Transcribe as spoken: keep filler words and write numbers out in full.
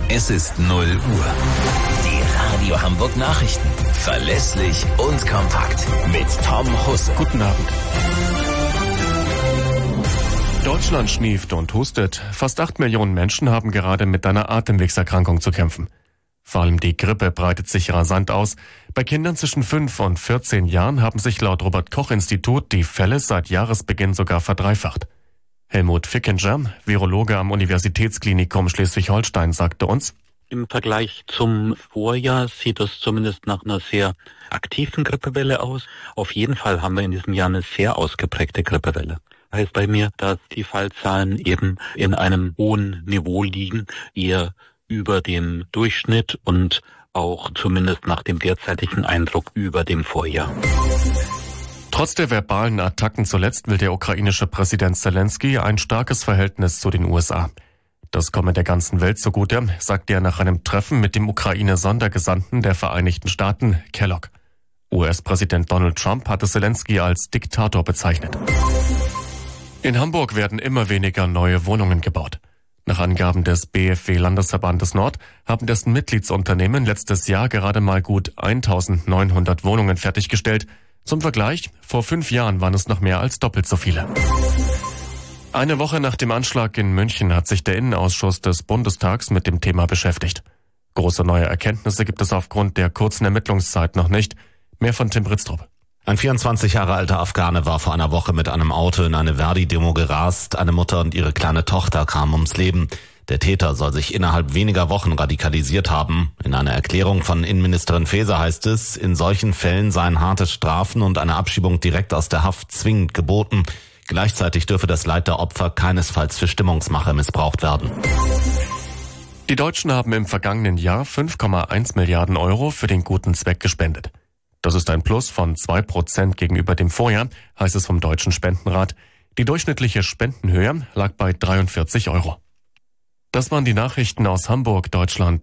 Es ist null Uhr. Die Radio Hamburg Nachrichten. Verlässlich und kompakt. Mit Tom Husse. Guten Abend. Deutschland schnieft und hustet. Fast acht Millionen Menschen haben gerade mit einer Atemwegserkrankung zu kämpfen. Vor allem die Grippe breitet sich rasant aus. Bei Kindern zwischen fünf und vierzehn Jahren haben sich laut Robert-Koch-Institut die Fälle seit Jahresbeginn sogar verdreifacht. Helmut Fickinger, Virologe am Universitätsklinikum Schleswig-Holstein, sagte uns: Im Vergleich zum Vorjahr sieht es zumindest nach einer sehr aktiven Grippewelle aus. Auf jeden Fall haben wir in diesem Jahr eine sehr ausgeprägte Grippewelle. Heißt bei mir, dass die Fallzahlen eben in einem hohen Niveau liegen, eher über dem Durchschnitt und auch zumindest nach dem derzeitigen Eindruck über dem Vorjahr. Trotz der verbalen Attacken zuletzt will der ukrainische Präsident Zelensky ein starkes Verhältnis zu den U S A. Das komme der ganzen Welt zugute, sagte er nach einem Treffen mit dem Ukraine-Sondergesandten der Vereinigten Staaten, Kellogg. U S-Präsident Donald Trump hatte Zelensky als Diktator bezeichnet. In Hamburg werden immer weniger neue Wohnungen gebaut. Nach Angaben des B F W-Landesverbandes Nord haben dessen Mitgliedsunternehmen letztes Jahr gerade mal gut eintausendneunhundert Wohnungen fertiggestellt. Zum Vergleich, vor fünf Jahren waren es noch mehr als doppelt so viele. Eine Woche nach dem Anschlag in München hat sich der Innenausschuss des Bundestags mit dem Thema beschäftigt. Große neue Erkenntnisse gibt es aufgrund der kurzen Ermittlungszeit noch nicht. Mehr von Tim Britztrup. Ein vierundzwanzig Jahre alter Afghane war vor einer Woche mit einem Auto in eine Verdi-Demo gerast. Eine Mutter und ihre kleine Tochter kamen ums Leben. Der Täter soll sich innerhalb weniger Wochen radikalisiert haben. In einer Erklärung von Innenministerin Faeser heißt es, in solchen Fällen seien harte Strafen und eine Abschiebung direkt aus der Haft zwingend geboten. Gleichzeitig dürfe das Leid der Opfer keinesfalls für Stimmungsmache missbraucht werden. Die Deutschen haben im vergangenen Jahr fünf Komma eins Milliarden Euro für den guten Zweck gespendet. Das ist ein Plus von zwei Prozent gegenüber dem Vorjahr, heißt es vom Deutschen Spendenrat. Die durchschnittliche Spendenhöhe lag bei dreiundvierzig Euro. Das waren die Nachrichten aus Hamburg, Deutschland.